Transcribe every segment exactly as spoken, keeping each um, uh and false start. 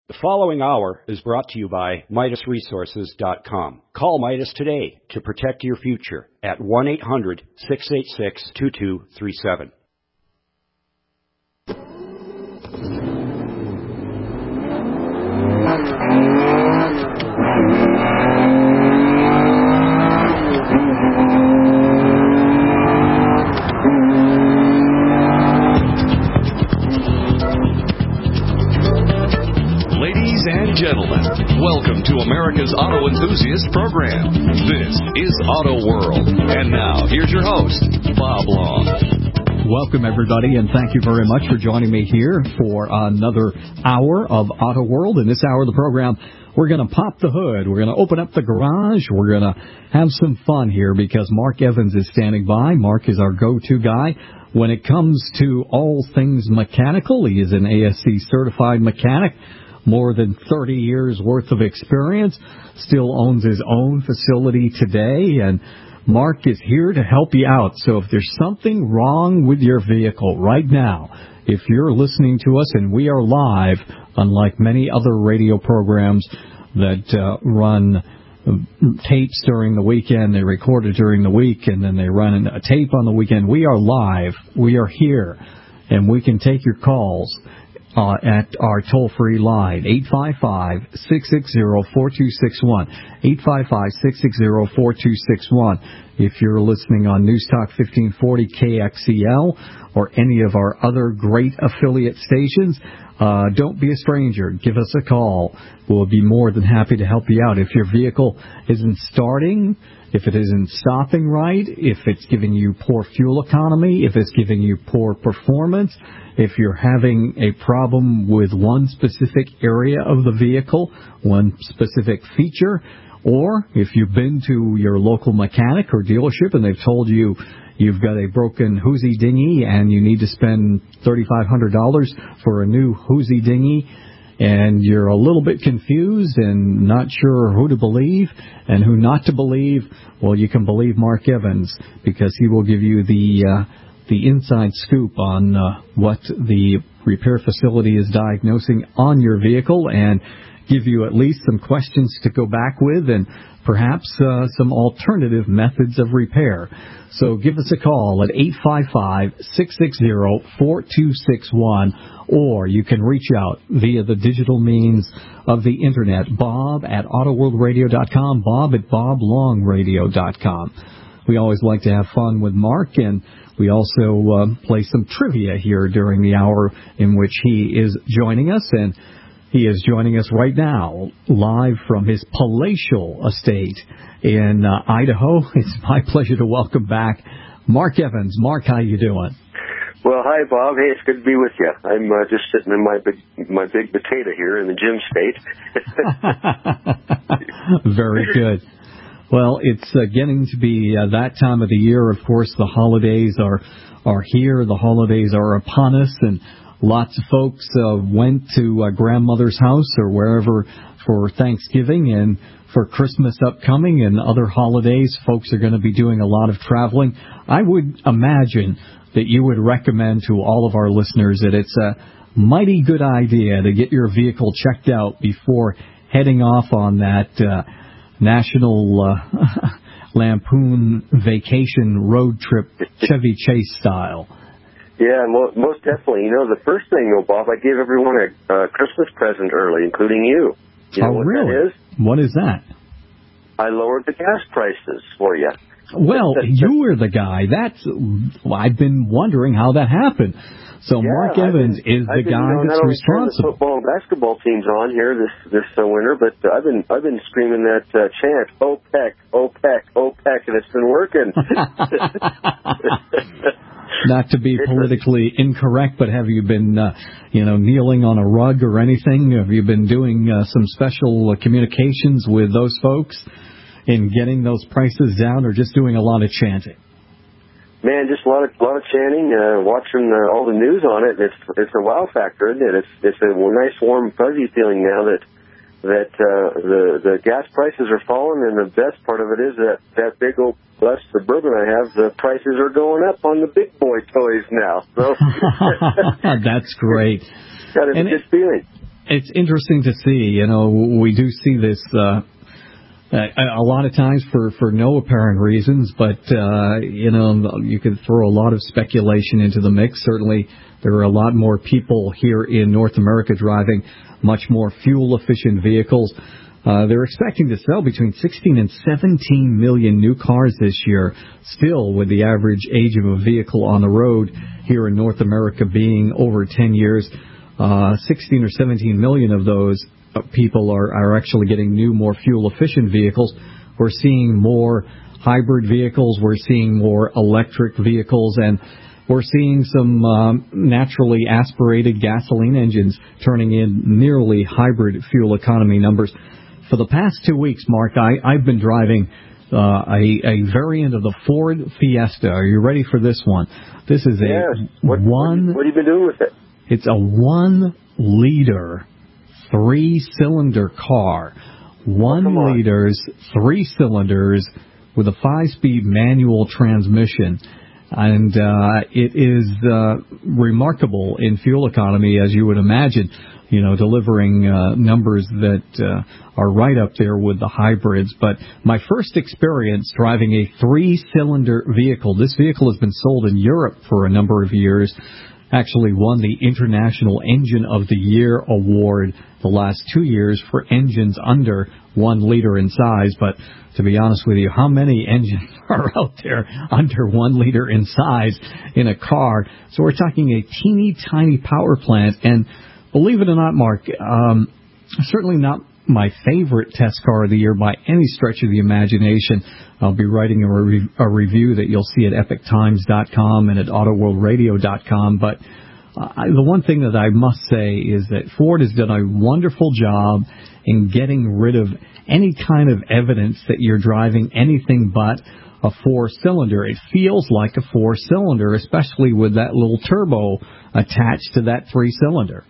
The following hour is brought to you by Midas Resources dot com. Call Midas today to protect your future at one eight hundred, six eight six, two two three seven. Gentlemen, welcome to America's Auto Enthusiast Program. This is Auto World. And now, here's your host, Bob Long. Welcome, everybody, and thank you very much for joining me here for another hour of Auto World. In this hour of the program, we're going to pop the hood. We're going to open up the garage. We're going to have some fun here because Mark Evans is standing by. Mark is our go-to guy when it comes to all things mechanical. He is an A S C certified mechanic. More than thirty years worth of experience, still owns his own facility today, and Mark is here to help you out. So if there's something wrong with your vehicle right now, if you're listening to us and we are live, unlike many other radio programs that uh, run tapes during the weekend, they record it during the week, and then they run a tape on the weekend, we are live, we are here, and we can take your calls. Uh, at our toll-free line, eight five five, six six zero, four two six one, eight five five, six six zero, four two six one. If you're listening on News Talk fifteen forty K X E L or any of our other great affiliate stations, uh, don't be a stranger. Give us a call. We'll be more than happy to help you out. If your vehicle isn't starting, if it isn't stopping right, if it's giving you poor fuel economy, if it's giving you poor performance, if you're having a problem with one specific area of the vehicle, one specific feature, or if you've been to your local mechanic or dealership and they've told you you've got a broken Hoosie dinghy and you need to spend three thousand five hundred dollars for a new Hoosie dinghy, and you're a little bit confused and not sure who to believe and who not to believe, well, you can believe Mark Evans because he will give you the uh, the inside scoop on uh, what the repair facility is diagnosing on your vehicle and give you at least some questions to go back with and perhaps uh, some alternative methods of repair. So give us a call at eight five five, six six zero, four two six one, or you can reach out via the digital means of the Internet, Bob at auto world radio dot com, Bob at bob long radio dot com. We always like to have fun with Mark, and we also uh, play some trivia here during the hour in which he is joining us, and he is joining us right now, live from his palatial estate in uh, Idaho. It's my pleasure to welcome back Mark Evans. Mark, how you doing? Well, hi, Bob. Hey, it's good to be with you. I'm uh, just sitting in my big, my big potato here in the gym state. Very good. Well, it's uh, getting to be uh, that time of the year. Of course, the holidays are are here. The holidays are upon us, and lots of folks uh, went to uh, grandmother's house or wherever for Thanksgiving, and for Christmas upcoming and other holidays, folks are going to be doing a lot of traveling. I would imagine that you would recommend to all of our listeners that it's a mighty good idea to get your vehicle checked out before heading off on that uh, National uh, Lampoon vacation road trip, Chevy Chase style. Yeah, mo- most definitely. You know, the first thing, though, Bob, I gave everyone a uh, Christmas present early, including you. You know oh, what really? that is? What is that? I lowered the gas prices for you. Well, you were the guy. That's I've been wondering how that happened. So yeah, Mark Evans been, is the been, guy you know, that's not responsible. The football and basketball teams on here this this uh, winter, but uh, I've been I've been screaming that uh, chant OPEC, OPEC, OPEC, and it's been working. Not to be politically incorrect, but have you been, uh, you know, kneeling on a rug or anything? Have you been doing uh, some special uh, communications with those folks in getting those prices down, or just doing a lot of chanting? Man, just a lot of a lot of chanting, uh, watching uh, all the news on it. It's it's a wow factor, isn't it? It's it's a nice, warm, fuzzy feeling now that that uh, the the gas prices are falling, and the best part of it is that that big old blessed Suburban I have, the prices are going up on the big boy toys now. So that's great. Got a and good it, feeling. it's interesting to see. You know, we do see this uh, a lot of times for, for no apparent reasons, but, uh, you know, you could throw a lot of speculation into the mix. Certainly, there are a lot more people here in North America driving much more fuel-efficient vehicles. Uh, they're expecting to sell between sixteen and seventeen million new cars this year, still with the average age of a vehicle on the road here in North America being over ten years. Uh, sixteen or seventeen million of those people are, are actually getting new, more fuel-efficient vehicles. We're seeing more hybrid vehicles. We're seeing more electric vehicles, and we're seeing some um, naturally aspirated gasoline engines turning in nearly hybrid fuel economy numbers. For the past two weeks, Mark, I, I've been driving uh, a, a variant of the Ford Fiesta. Are you ready for this one? This is a yes. what, one... What have you been doing with it? It's a one-liter, three-cylinder car. One oh, liters, three cylinders with a five-speed manual transmission. And uh, it is uh, remarkable in fuel economy, as you would imagine, you know, delivering uh, numbers that uh, are right up there with the hybrids. But my first experience driving a three-cylinder vehicle, this vehicle has been sold in Europe for a number of years, actually won the International Engine of the Year award the last two years for engines under one liter in size. But to be honest with you, how many engines are out there under one liter in size in a car? So we're talking a teeny tiny power plant. And believe it or not, Mark, um, certainly not my favorite test car of the year by any stretch of the imagination. I'll be writing a, re- a review that you'll see at epic times dot com and at auto world radio dot com. But uh, the one thing that I must say is that Ford has done a wonderful job in getting rid of any kind of evidence that you're driving anything but a four-cylinder. It feels like a four-cylinder, especially with that little turbo attached to that three-cylinder.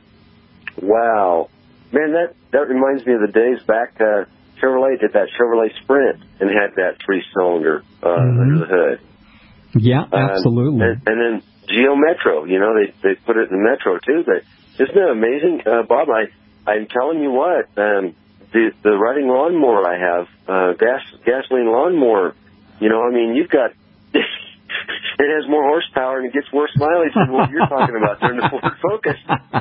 Wow. Man, that, that reminds me of the days back, uh, Chevrolet did that Chevrolet Sprint and had that three-cylinder uh, mm-hmm. under the hood. Yeah, absolutely. Um, and, and then Geo Metro, you know, they they put it in the Metro too. But isn't it amazing, uh, Bob? I I'm telling you what, um, the the riding lawnmower I have, uh, gas gasoline lawnmower. You know, I mean, you've got. It has more horsepower and it gets worse mileage than what you're talking about during the Ford Focus.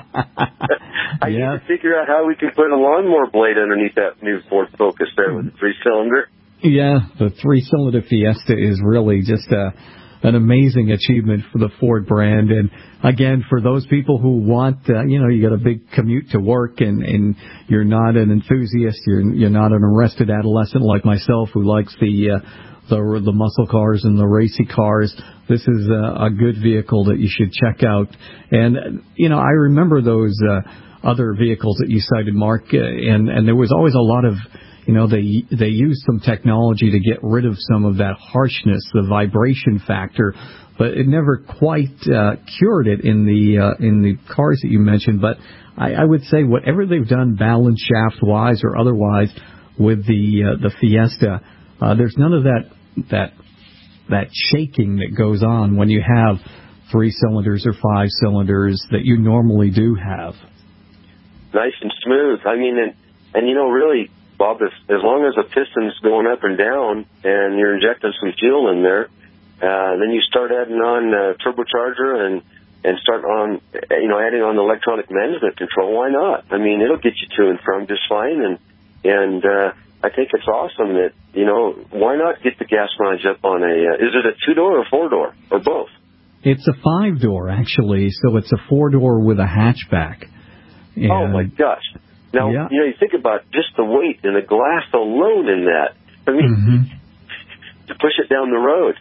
I yeah. need to figure out how we can put a lawnmower blade underneath that new Ford Focus there with the three-cylinder. Yeah, the three-cylinder Fiesta is really just a, an amazing achievement for the Ford brand. And, again, for those people who want, uh, you know, you got a big commute to work and, and you're not an enthusiast, you're, you're not an arrested adolescent like myself who likes the... Uh, The, the muscle cars and the racy cars. This is a, a good vehicle that you should check out. And, you know, I remember those uh, other vehicles that you cited, Mark, uh, and, and there was always a lot of, you know, they they used some technology to get rid of some of that harshness, the vibration factor, but it never quite uh, cured it in the uh, in the cars that you mentioned. But I, I would say whatever they've done balance shaft-wise or otherwise with the uh, the Fiesta, uh, there's none of that that that shaking that goes on when you have three cylinders or five cylinders that you normally do have. Nice and smooth. I mean, and, and you know, really, Bob, if, as long as the piston's going up and down and you're injecting some fuel in there, uh, then you start adding on uh, turbocharger and, and start on, you know, adding on the electronic management control. Why not? I mean, it'll get you to and from just fine. And, and, uh, I think it's awesome that, you know, why not get the gas mileage up on a, uh, is it a two-door or four-door, or both? It's a five-door, actually, so it's a four-door with a hatchback. And oh, my gosh. Now, yeah. you know, you think about just the weight and the glass alone in that. I mean, mm-hmm. to push it down the road.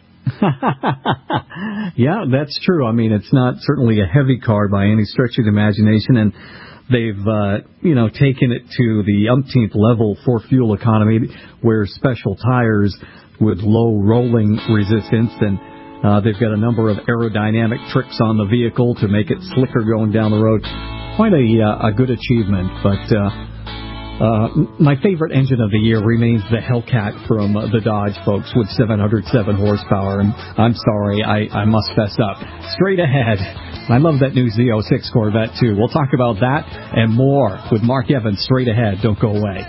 Yeah, that's true. I mean, it's not certainly a heavy car by any stretch of the imagination, and they've, uh, you know, taken it to the umpteenth level for fuel economy, where special tires with low rolling resistance, and uh, they've got a number of aerodynamic tricks on the vehicle to make it slicker going down the road. Quite a, uh, a good achievement, but uh, Uh, my favorite engine of the year remains the Hellcat from uh, the Dodge folks with seven hundred seven horsepower. And I'm sorry, I, I must fess up. Straight ahead, I love that new Z oh six Corvette, too. We'll talk about that and more with Mark Evans straight ahead. Don't go away.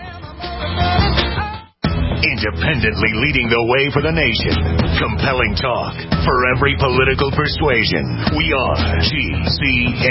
Independently leading the way for the nation. Compelling talk for every political persuasion. We are G C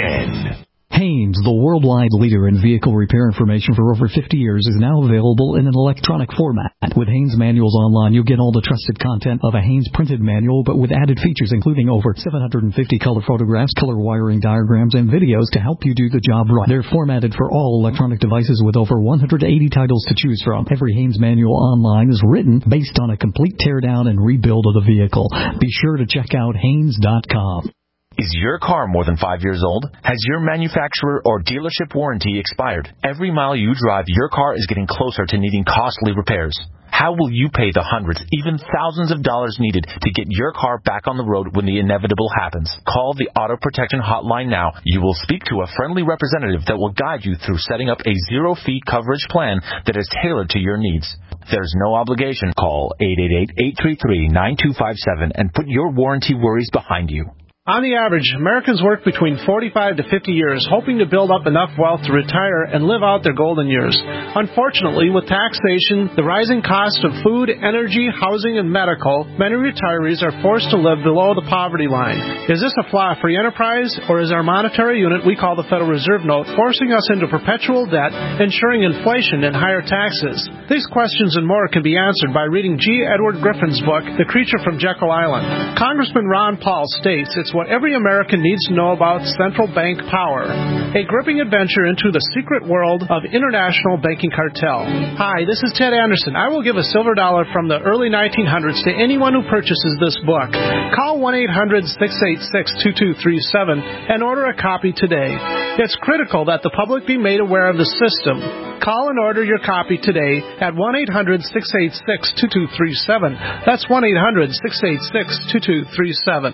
N. Haynes, the worldwide leader in vehicle repair information for over fifty years, is now available in an electronic format. With Haynes Manuals Online, you'll get all the trusted content of a Haynes printed manual, but with added features including over seven hundred fifty color photographs, color wiring diagrams, and videos to help you do the job right. They're formatted for all electronic devices with over one hundred eighty titles to choose from. Every Haynes Manual Online is written based on a complete teardown and rebuild of the vehicle. Be sure to check out Haynes dot com. Is your car more than five years old? Has your manufacturer or dealership warranty expired? Every mile you drive, your car is getting closer to needing costly repairs. How will you pay the hundreds, even thousands of dollars needed to get your car back on the road when the inevitable happens? Call the Auto Protection Hotline now. You will speak to a friendly representative that will guide you through setting up a zero-fee coverage plan that is tailored to your needs. There's no obligation. Call eight eight eight, eight three three, nine two five seven and put your warranty worries behind you. On the average, Americans work between forty-five to fifty years, hoping to build up enough wealth to retire and live out their golden years. Unfortunately, with taxation, the rising cost of food, energy, housing, and medical, many retirees are forced to live below the poverty line. Is this a flaw free enterprise, or is our monetary unit we call the Federal Reserve Note forcing us into perpetual debt, ensuring inflation and higher taxes? These questions and more can be answered by reading G. Edward Griffin's book, The Creature from Jekyll Island. Congressman Ron Paul states it's what every American needs to know about central bank power. A gripping adventure into the secret world of international banking cartel. Hi, this is Ted Anderson. I will give a silver dollar from the early nineteen hundreds to anyone who purchases this book. Call one eight hundred, six eight six, two two three seven and order a copy today. It's critical that the public be made aware of the system. Call and order your copy today at one eight hundred, six eight six, two two three seven. That's one eight hundred, six eight six, two two three seven.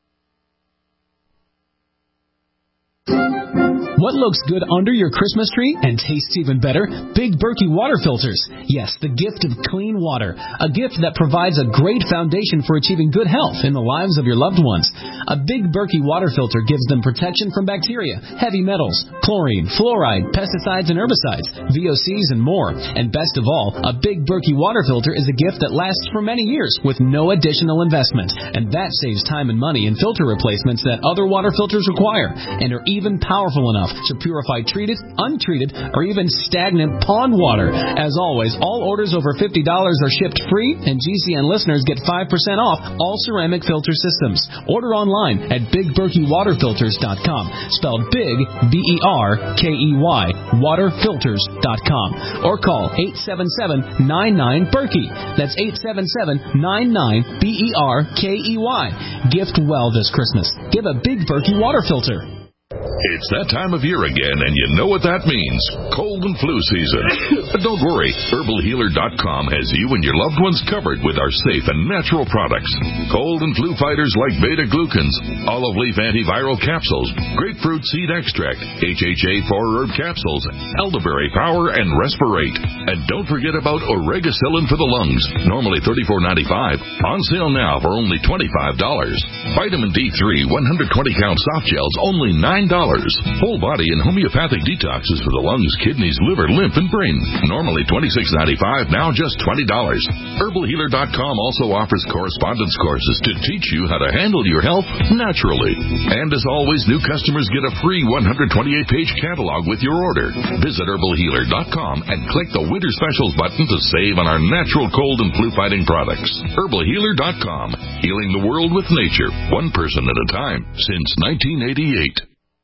What looks good under your Christmas tree and tastes even better? Big Berkey water filters. Yes, the gift of clean water. A gift that provides a great foundation for achieving good health in the lives of your loved ones. A Big Berkey water filter gives them protection from bacteria, heavy metals, chlorine, fluoride, pesticides and herbicides, V O Cs and more. And best of all, a Big Berkey water filter is a gift that lasts for many years with no additional investment. And that saves time and money in filter replacements that other water filters require and are even powerful enough to purify treated, untreated, or even stagnant pond water. As always, all orders over fifty dollars are shipped free, and G C N listeners get five percent off all ceramic filter systems. Order online at big berkey water filters dot com, spelled big, B E R K E Y, water filters dot com, or call eight seven seven, nine nine, Berkey. That's eight seven seven, nine nine, B E R K E Y. Gift well this Christmas. Give a Big Berkey water filter. It's that time of year again, and you know what that means. Cold and flu season. But don't worry. herbal healer dot com has you and your loved ones covered with our safe and natural products. Cold and flu fighters like beta-glucans, olive leaf antiviral capsules, grapefruit seed extract, H H A four-herb capsules, elderberry power, and respirate. And don't forget about oregacillin for the lungs, normally thirty-four ninety-five, on sale now for only twenty-five dollars. Vitamin D three one hundred twenty count soft gels, only nine dollars. Whole body and homeopathic detoxes for the lungs, kidneys, liver, lymph, and brain. Normally twenty-six ninety-five, now just twenty dollars. herbal healer dot com also offers correspondence courses to teach you how to handle your health naturally. And as always, new customers get a free one hundred twenty-eight page catalog with your order. Visit herbal healer dot com and click the Winter Specials button to save on our natural cold and flu fighting products. herbal healer dot com, healing the world with nature, one person at a time, since nineteen eighty-eight.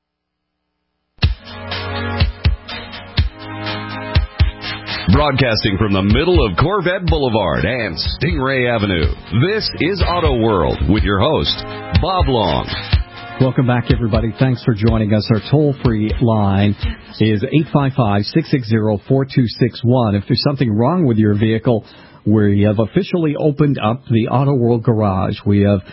Broadcasting from the middle of Corvette Boulevard and Stingray Avenue, this is Auto World with your host, Bob Long. Welcome back, everybody. Thanks for joining us. Our toll-free line is eight five five, six six zero, four two six one. If there's something wrong with your vehicle, we have officially opened up the Auto World Garage. We have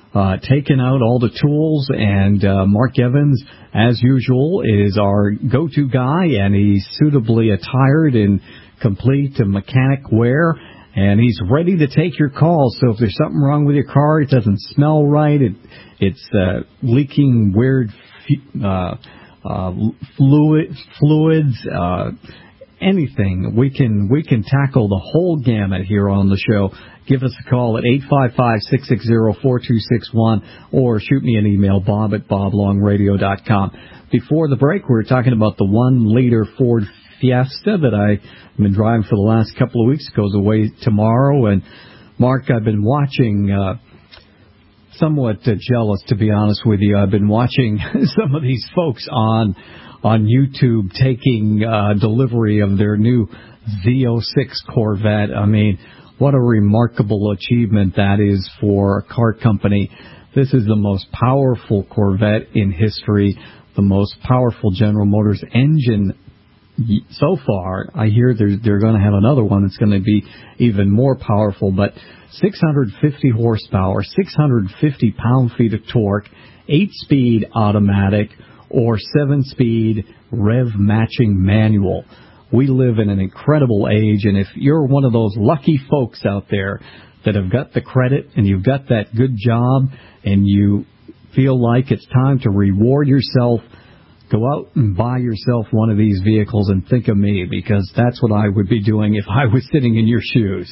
uh, taken out all the tools, and uh, Mark Evans, as usual, is our go-to guy, and he's suitably attired in complete mechanic wear, and he's ready to take your calls. So if there's something wrong with your car, it doesn't smell right, it, it's uh, leaking weird uh, uh, fluid, fluids, uh, anything, we can we can tackle the whole gamut here on the show. Give us a call at eight five five, six six zero, four two six one or shoot me an email, bob at bob long radio dot com. Before the break, we were talking about the one-liter Ford Fiesta that I've been driving for the last couple of weeks. It goes away tomorrow. And, Mark, I've been watching, uh, somewhat uh, jealous, to be honest with you. I've been watching some of these folks on on YouTube taking uh, delivery of their new Z oh six Corvette. I mean, what a remarkable achievement that is for a car company. This is the most powerful Corvette in history, the most powerful General Motors engine so far. I hear they're, they're going to have another one that's going to be even more powerful, but six hundred fifty horsepower, six hundred fifty pound-feet of torque, eight-speed automatic, or seven-speed rev-matching manual. We live in an incredible age, and if you're one of those lucky folks out there that have got the credit and you've got that good job and you feel like it's time to reward yourself, go out and buy yourself one of these vehicles and think of me, because that's what I would be doing if I was sitting in your shoes.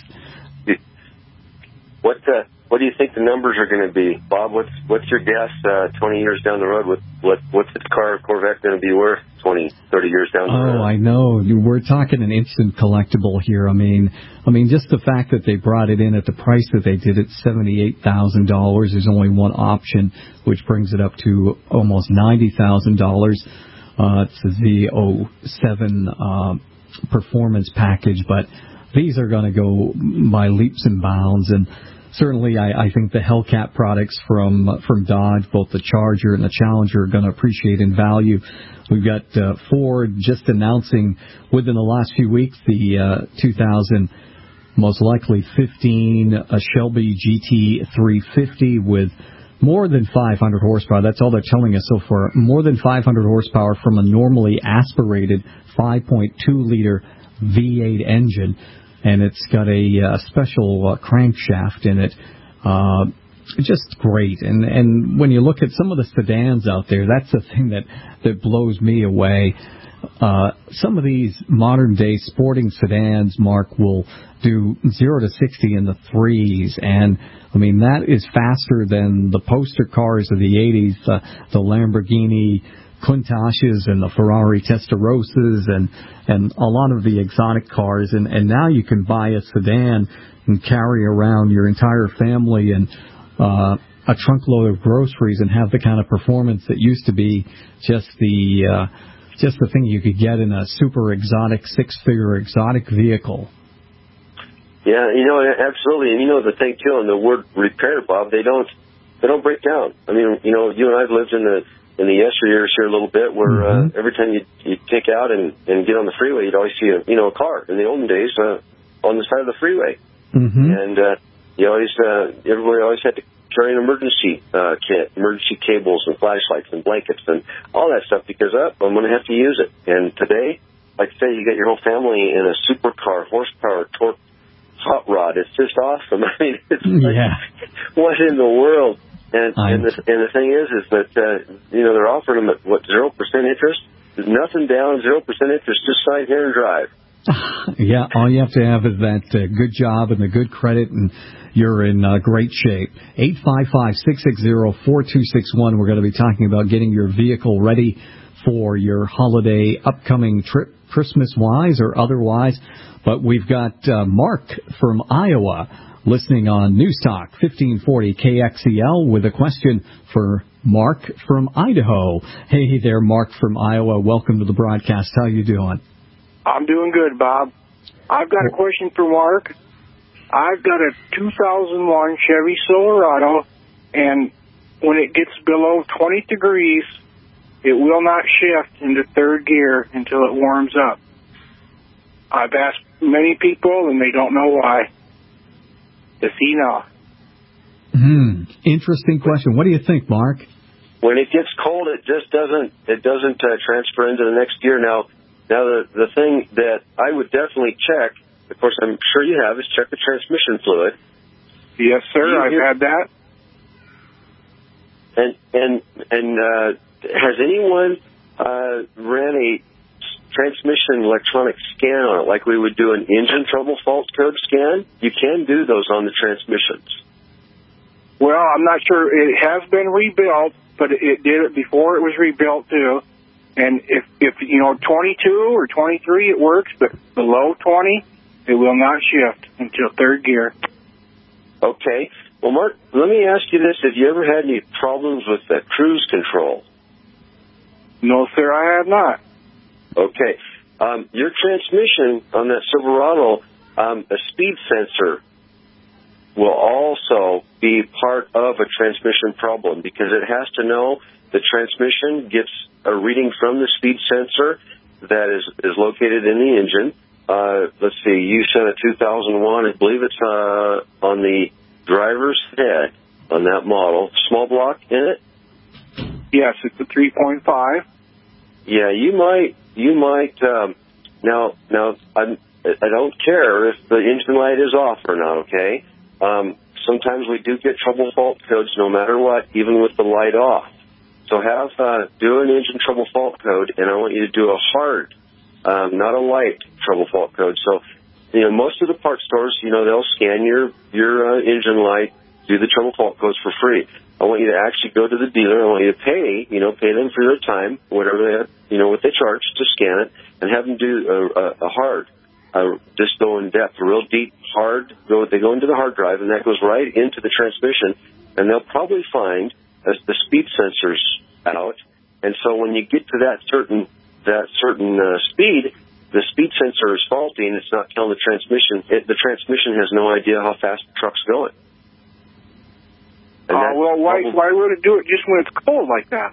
What uh, what do you think the numbers are going to be, Bob? What's what's your guess? Uh, Twenty years down the road, what what what's this car Corvette going to be worth? Twenty, thirty years down the oh, road. Oh, I know. We're talking an instant collectible here. I mean, I mean, just the fact that they brought it in at the price that they did, at seventy-eight thousand dollars. There's only one option, which brings it up to almost ninety thousand dollars. Uh, it's the Z oh seven uh, performance package, but these are going to go by leaps and bounds. And certainly, I, I think the Hellcat products from from Dodge, both the Charger and the Challenger, are going to appreciate in value. We've got uh, Ford just announcing within the last few weeks the uh, two thousand, most likely fifteen, a Shelby G T three fifty with more than five hundred horsepower. That's all they're telling us so far. More than five hundred horsepower from a normally aspirated five point two liter V eight engine. And it's got a uh, special uh, crankshaft in it. Uh, just great. And and when you look at some of the sedans out there, that's the thing that, that blows me away. Uh, some of these modern-day sporting sedans, Mark, will do zero to sixty in the threes. And, I mean, that is faster than the poster cars of the eighties, uh, the Lamborghini Countachs and the Ferrari Testarossas and and a lot of the exotic cars, and and now you can buy a sedan and carry around your entire family and uh, a trunk load of groceries and have the kind of performance that used to be just the uh, just the thing you could get in a super exotic six-figure exotic vehicle. Yeah, you know, absolutely, and you know the thing too on the word repair, Bob, they don't they don't break down. I mean, you know, you and I've lived in the in the yesteryears here a little bit, where uh, every time you you take out and, and get on the freeway, you'd always see a you know a car. In the olden days, uh, on the side of the freeway, mm-hmm. and uh, you always uh, everybody always had to carry an emergency uh, kit, emergency cables and flashlights and blankets and all that stuff, because uh, I'm going to have to use it. And today, like I say, you get your whole family in a supercar, horsepower, torque, hot rod. It's just awesome. I mean, it's like, yeah. What in the world? And and the, and the thing is, is that, uh, you know, they're offering them at, what, zero percent interest? Nothing down, zero percent interest, just sign here and drive. Yeah, all you have to have is that uh, good job and the good credit, and you're in uh, great shape. eight five five, six six zero, four two six one. We're going to be talking about getting your vehicle ready for your holiday upcoming trip, Christmas-wise or otherwise. But we've got uh, Mark from Iowa listening on News Talk fifteen forty K X E L with a question for Mark from Idaho. Hey there, Mark from Iowa. Welcome to the broadcast. How you doing? I'm doing good, Bob. I've got a question for Mark. I've got a two thousand one Chevy Silverado, and when it gets below twenty degrees, it will not shift into third gear until it warms up. I've asked many people, and they don't know why. Does he know? Hmm. interesting question. What do you think, Mark? When it gets cold, it just doesn't it doesn't uh, transfer into the next gear. Now, now the the thing that I would definitely check, of course, I'm sure you have, is check the transmission fluid. Yes, sir. You, I've had that. And and and uh, has anyone uh, ran a transmission electronic scan on it, like we would do an engine trouble fault code scan? You can do those on the transmissions. Well, I'm not sure. It has been rebuilt, but it did it before it was rebuilt, too. And if, if you know, twenty-two or twenty-three, it works, but below twenty, it will not shift until third gear. Okay. Well, Mark, let me ask you this. Have you ever had any problems with the cruise control? No, sir, I have not. Okay. Um, your transmission on that Silverado, um, a speed sensor will also be part of a transmission problem because it has to know the transmission gets a reading from the speed sensor that is, is located in the engine. Uh, let's see, you sent a two thousand one, I believe it's uh, on the driver's head on that model. Small block in it? Yes, it's a three point five. Yeah, you might, you might, um, now, now, I'm, I don't care if the engine light is off or not, okay? Um, sometimes we do get trouble fault codes no matter what, even with the light off. So have, uh, do an engine trouble fault code, and I want you to do a hard, um, not a light trouble fault code. So, you know, most of the parts stores, you know, they'll scan your, your, uh, engine light, do the trouble fault codes for free. I want you to actually go to the dealer. I want you to pay, you know, pay them for their time, whatever they have, you know, what they charge to scan it, and have them do a, a, a hard, uh, just go in depth, a real deep, hard, go, they go into the hard drive, and that goes right into the transmission, and they'll probably find as the speed sensors out, and so when you get to that certain, that certain, uh, speed, the speed sensor is faulty, and it's not telling the transmission, it, the transmission has no idea how fast the truck's going. Oh, uh, well, why probably, why would it do it just when it's cold like that?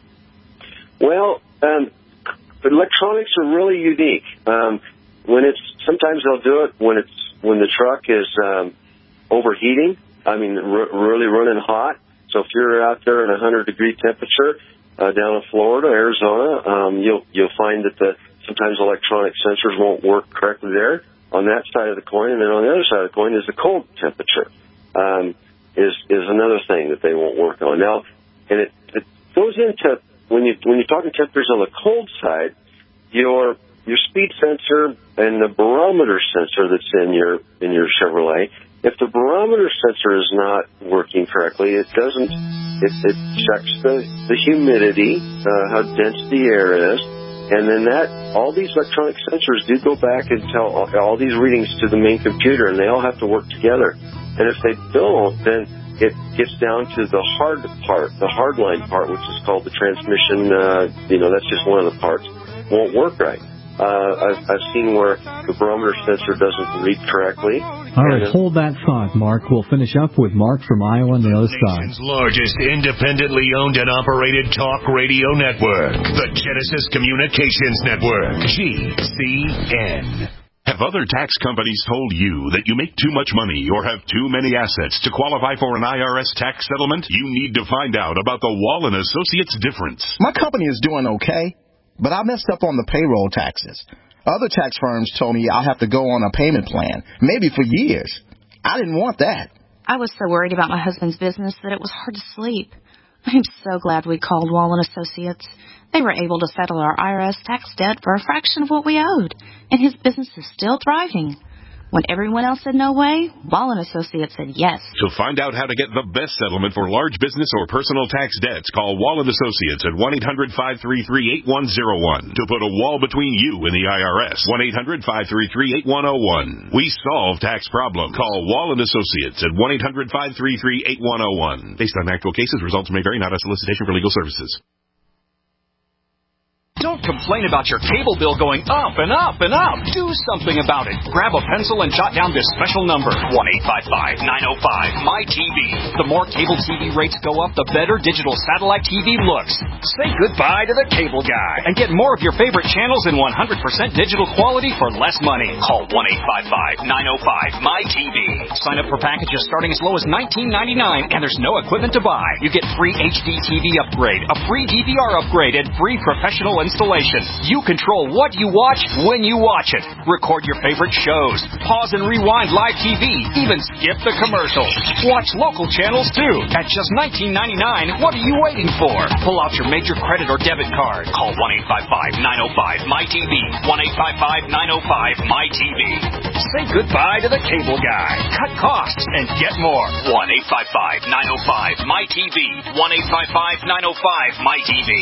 Well, um, electronics are really unique. Um, when it's sometimes they'll do it when it's when the truck is um, overheating. I mean, r- really running hot. So if you're out there in a hundred degree temperature uh, down in Florida, Arizona, um, you'll you'll find that the sometimes electronic sensors won't work correctly there on that side of the coin, and then on the other side of the coin is the cold temperature. Um, is is another thing that they won't work on. Now, and it, it goes into, when, you, when you're talking temperatures on the cold side, your your speed sensor and the barometer sensor that's in your in your Chevrolet, if the barometer sensor is not working correctly, it doesn't, it, it checks the, the humidity, uh, how dense the air is, and then that, all these electronic sensors do go back and tell all, all these readings to the main computer, and they all have to work together. And if they don't, then it gets down to the hard part, the hard line part, which is called the transmission, uh, you know, that's just one of the parts, won't work right. Uh, I've, I've seen where the barometer sensor doesn't read correctly. All right, hold that thought, Mark. We'll finish up with Mark from Iowa on the other side. Nation's largest independently owned and operated talk radio network, the Genesis Communications Network, G C N. Have other tax companies told you that you make too much money or have too many assets to qualify for an I R S tax settlement? You need to find out about the Wall and Associates difference. My company is doing okay, but I messed up on the payroll taxes. Other tax firms told me I'll have to go on a payment plan, maybe for years. I didn't want that. I was so worried about my husband's business that it was hard to sleep. I'm so glad we called Wall and Associates. They were able to settle our I R S tax debt for a fraction of what we owed, and his business is still thriving. When everyone else said no way, Wall and Associates said yes. To find out how to get the best settlement for large business or personal tax debts, call Wall and Associates at one eight hundred five three three eight one zero one. To put a wall between you and the I R S, one eight hundred five three three eight one zero one. We solve tax problems. Call Wall and Associates at one eight hundred five three three eight one zero one. Based on actual cases, results may vary, not a solicitation for legal services. Don't complain about your cable bill going up and up and up. Do something about it. Grab a pencil and jot down this special number, one eight five five, nine oh five, M Y T V. The more cable T V rates go up, the better digital satellite T V looks. Say goodbye to the cable guy and get more of your favorite channels in one hundred percent digital quality for less money. Call one eight five five, nine oh five, M Y T V. Sign up for packages starting as low as nineteen ninety-nine, and there's no equipment to buy. You get free H D T V upgrade, a free D V R upgrade, and free professional installation. You control what you watch when you watch it. Record your favorite shows. Pause and rewind live T V. Even skip the commercials. Watch local channels too. At just nineteen ninety-nine, what are you waiting for? Pull out your major credit or debit card. Call one eight five five, nine oh five, M Y T V. one eight five five, nine oh five, M Y T V. Say goodbye to the cable guy. Cut costs and get more. one eight five five, nine oh five, M Y T V. one eight five five, nine oh five, M Y T V.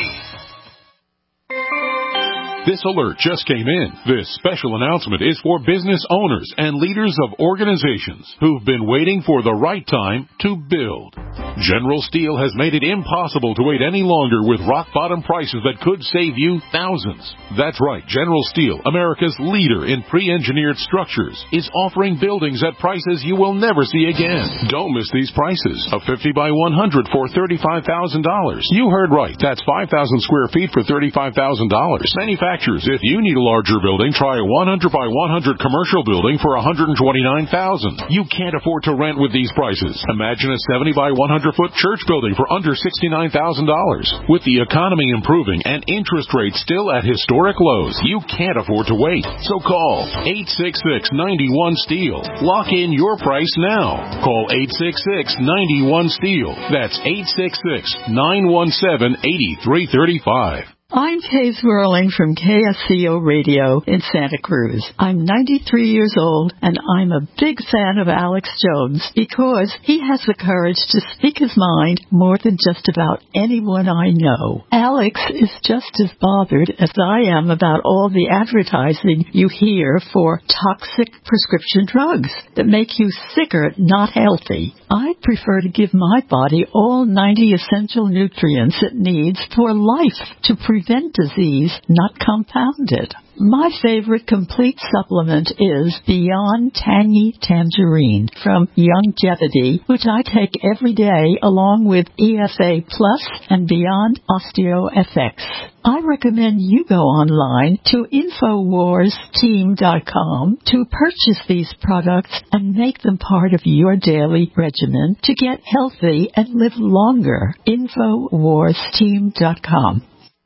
This alert just came in. This special announcement is for business owners and leaders of organizations who've been waiting for the right time to build. General Steel has made it impossible to wait any longer with rock-bottom prices that could save you thousands. That's right, General Steel, America's leader in pre-engineered structures, is offering buildings at prices you will never see again. Don't miss these prices. A fifty by one hundred for thirty-five thousand dollars. You heard right. That's five thousand square feet for thirty-five thousand dollars. Manufacturers, if you need a larger building, try a one hundred by one hundred commercial building for one hundred twenty-nine thousand dollars. You can't afford to rent with these prices. Imagine a seventy by one hundred foot church building for under sixty-nine thousand dollars. With the economy improving and interest rates still at historic lows, you can't afford to wait. So call eight six six, nine one, STEEL. Lock in your price now. Call eight six six, nine one, STEEL. That's eight six six, nine one seven, eight three three five. I'm Kay Swirling from K S C O Radio in Santa Cruz. I'm ninety-three years old, and I'm a big fan of Alex Jones because he has the courage to speak his mind more than just about anyone I know. Alex is just as bothered as I am about all the advertising you hear for toxic prescription drugs that make you sicker, not healthy. I prefer to give my body all ninety essential nutrients it needs for life to prevent prevent disease, not compound it. My favorite complete supplement is Beyond Tangy Tangerine from Youngevity, which I take every day along with E F A Plus and Beyond OsteoFX. I recommend you go online to Infowars Team dot com to purchase these products and make them part of your daily regimen to get healthy and live longer. Infowars Team dot com.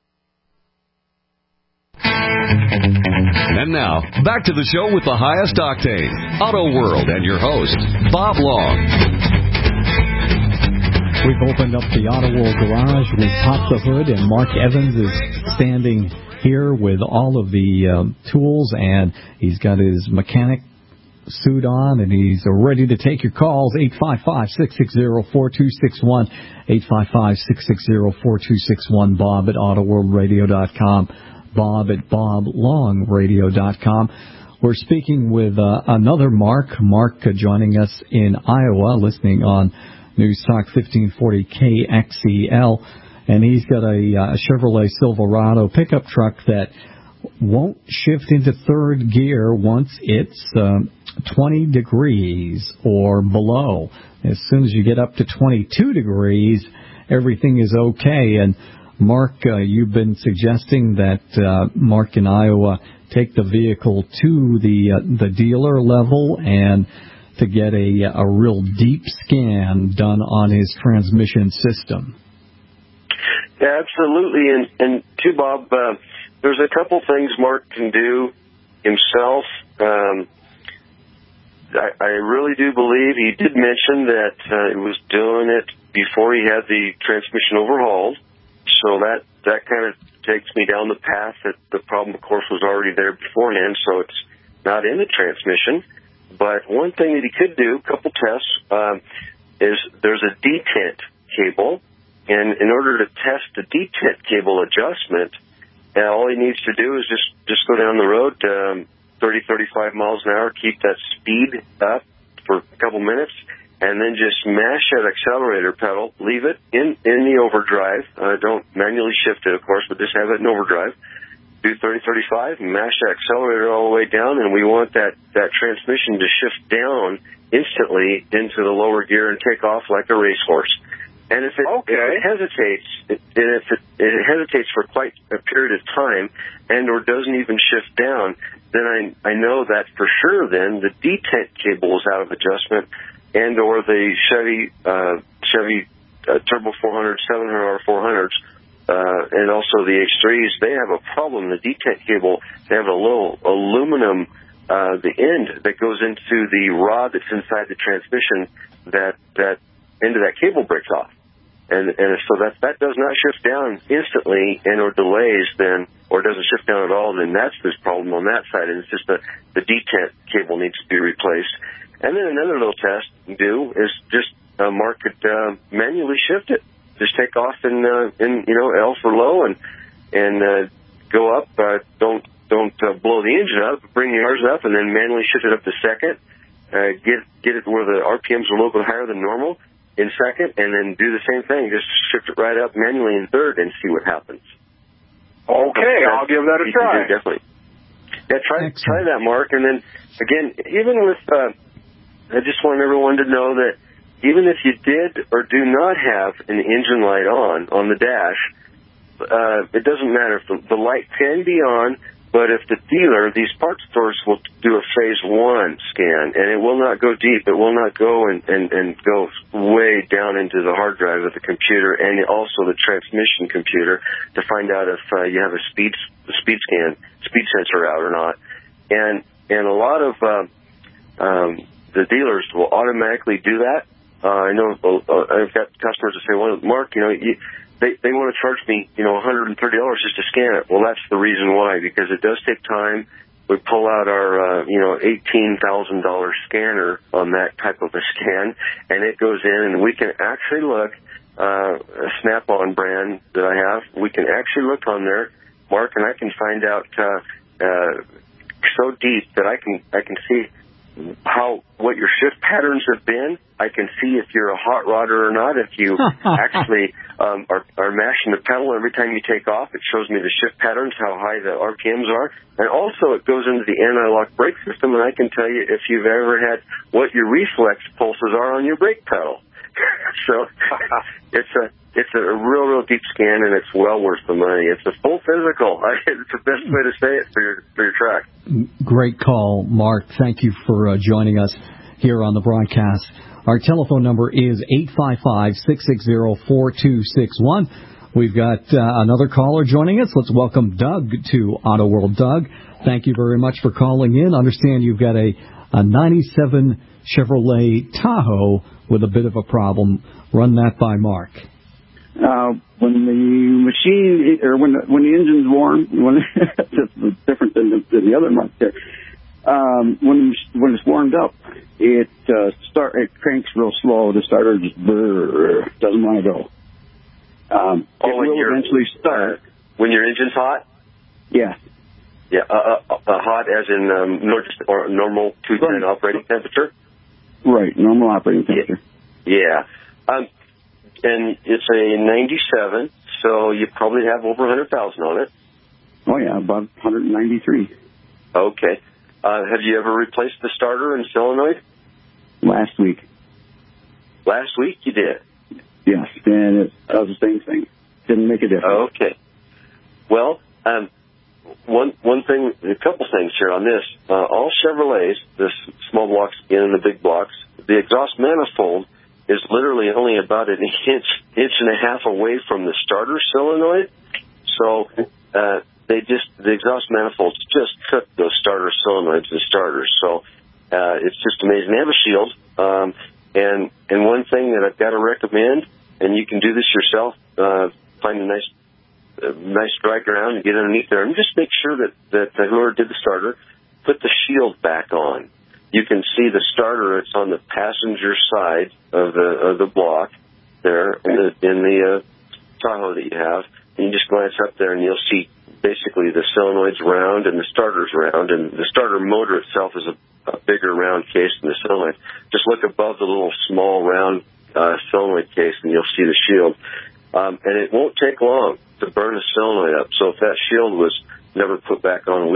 And now, back to the show with the highest octane, Auto World, and your host, Bob Long. We've opened up the Auto World garage, we've popped the hood, and Mark Evans is standing here with all of the um, tools, and he's got his mechanic suit on, and he's ready to take your calls. Eight five five, six six zero, four two six one, eight five five, six six zero, four two six one, Bob at auto world radio dot com. Bob at bob long radio dot com. We're speaking with uh, another Mark. Mark uh, joining us in Iowa, listening on News Talk fifteen forty K X E L. And he's got a, uh, Chevrolet Silverado pickup truck that won't shift into third gear once it's uh, twenty degrees or below. As soon as you get up to twenty-two degrees, everything is okay. And Mark, uh, you've been suggesting that uh, Mark in Iowa take the vehicle to the uh, the dealer level and to get a a real deep scan done on his transmission system. Yeah, absolutely. And, and too, Bob, uh, there's a couple things Mark can do himself. Um, I, I really do believe he did mention that uh, he was doing it before he had the transmission overhauled. So that, that kind of takes me down the path that the problem, of course, was already there beforehand, so it's not in the transmission. But one thing that he could do, a couple tests, um, is there's a detent cable, and in order to test the detent cable adjustment, uh, all he needs to do is just, just go down the road um, thirty, thirty-five miles an hour, keep that speed up for a couple minutes, and then just mash that accelerator pedal, leave it in, in the overdrive. Uh, don't manually shift it, of course, but just have it in overdrive. do thirty, thirty-five, and mash that accelerator all the way down, and we want that, that transmission to shift down instantly into the lower gear and take off like a racehorse. And if it, okay. if it hesitates, it, and if it, it hesitates for quite a period of time, and or doesn't even shift down, then I I know that for sure. Then the detent cable is out of adjustment, and or the Chevy uh, Chevy uh, Turbo four hundred, seven hundred R four hundreds, uh, and also the H threes, they have a problem. The detent cable, they have a little aluminum uh, the end that goes into the rod that's inside the transmission. That that end of that cable breaks off. And and so that that does not shift down instantly and or delays then, or doesn't shift down at all, then that's this problem on that side. And it's just the, the detent cable needs to be replaced. And then another little test you do is just uh, Mark could uh, manually shift it. Just take off in, uh, in you know, L for low and and uh, go up. Uh, don't don't uh, blow the engine up, bring yours up, and then manually shift it up to second. Uh, get get it where the R P Ms are a little bit higher than normal in second, and then do the same thing. Just shift it right up manually in third and see what happens. Okay, That's, I'll give that a try. Do, definitely. Yeah, try Excellent. try that, Mark. And then, again, even with, uh, I just want everyone to know that even if you did or do not have an engine light on, on the dash, uh, it doesn't matter. If the, the light can be on, but if the dealer, these parts stores will do a phase one scan, and it will not go deep. It will not go and, and, and go way down into the hard drive of the computer and also the transmission computer to find out if uh, you have a speed speed scan, speed sensor out or not. And and a lot of uh, um, the dealers will automatically do that. Uh, I know uh, I've got customers that say, well, Mark, you know, you, They they want to charge me, you know, one hundred thirty dollars just to scan it. Well, that's the reason why, because it does take time. We pull out our, uh, you know, eighteen thousand dollars scanner on that type of a scan, and it goes in, and we can actually look, uh, a Snap-on brand that I have, we can actually look on there, Mark, and I can find out uh, uh, so deep that I can I can see how what your shift patterns have been. I can see if you're a hot rodder or not. If you actually um, are, are mashing the pedal every time you take off, it shows me the shift patterns, how high the R P Ms are. And also it goes into the anti-lock brake system, and I can tell you if you've ever had what your reflex pulses are on your brake pedal. So it's a it's a real, real deep scan, and it's well worth the money. It's a full physical. It's the best way to say it for your, for your track. Great call, Mark. Thank you for uh, joining us here on the broadcast. Our telephone number is eight five five, six six zero, four two six one. We've got uh, another caller joining us. Let's welcome Doug to Auto World. Doug, thank you very much for calling in. I understand you've got a, a ninety-seven Chevrolet Tahoe with a bit of a problem. Run that by Mark. Uh, when the machine, or when the, when the engine's warm, when it's different than the, than the other Mark there. Um, when when it's warmed up, it uh, start it cranks real slow. The starter just brrr, doesn't want to go. Um, oh, it will eventually start. Uh, when your engine's hot? Yeah. Yeah, uh, uh, uh, hot as in um, nor just, or normal two ten right. operating temperature? Right, normal operating temperature. Yeah. yeah. Um, and it's a ninety-seven, so you probably have over one hundred thousand on it. Oh, yeah, about one hundred ninety-three. Okay. Uh, have you ever replaced the starter and solenoid? Last week. Last week you did? Yes, and it does the same thing. Didn't make a difference. Okay. Well, um, one one thing, a couple things here on this. Uh, all Chevrolets, the small blocks and the big blocks, the exhaust manifold is literally only about an inch, inch and a half away from the starter solenoid. So uh, they just the exhaust manifolds just cook those starter solenoids and starters. So uh, it's just amazing. They have a shield, um, and and one thing that I've got to recommend, and you can do this yourself, uh, find a nice uh, nice dry ground and get underneath there, and just make sure that that uh, whoever did the starter put the shield back on. You can see the starter. It's on the passenger side of the of the block there in the, in the uh, Tahoe that you have. And you just glance up there and you'll see basically the solenoid's round and the starter's round. And the starter motor itself is a, a bigger round case than the solenoid. Just look above the little small round uh, solenoid case and you'll see the shield. Um, and it won't take long to burn a solenoid up. So if that shield was never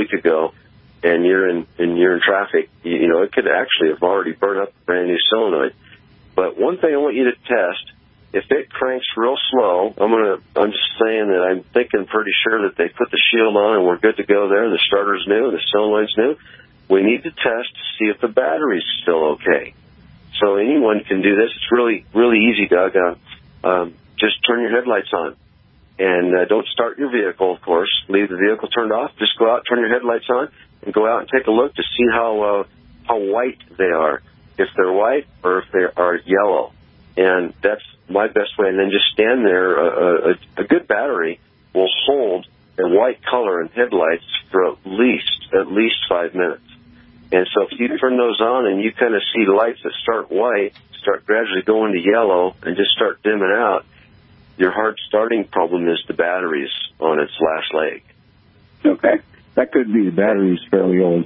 week ago, and you're in and you're in traffic, you, you know, it could actually have already burned up a brand new solenoid. But one thing I want you to test, if it cranks real slow, I'm gonna I'm just saying that I'm thinking pretty sure that they put the shield on and we're good to go there. The starter's new, the solenoid's new. We need to test to see if the battery's still okay. So anyone can do this. It's really, really easy, Doug. Uh, um, just turn your headlights on. And uh, don't start your vehicle, of course. Leave the vehicle turned off. Just go out, turn your headlights on, and go out and take a look to see how uh, how white they are, if they're white or if they are yellow. And that's my best way. And then just stand there. Uh, a, a good battery will hold a white color in headlights for at least at least five minutes. And so if you turn those on and you kind of see lights that start white, start gradually going to yellow, and just start dimming out, your hard starting problem is the battery's on its last leg. Okay. That could be the battery's fairly old.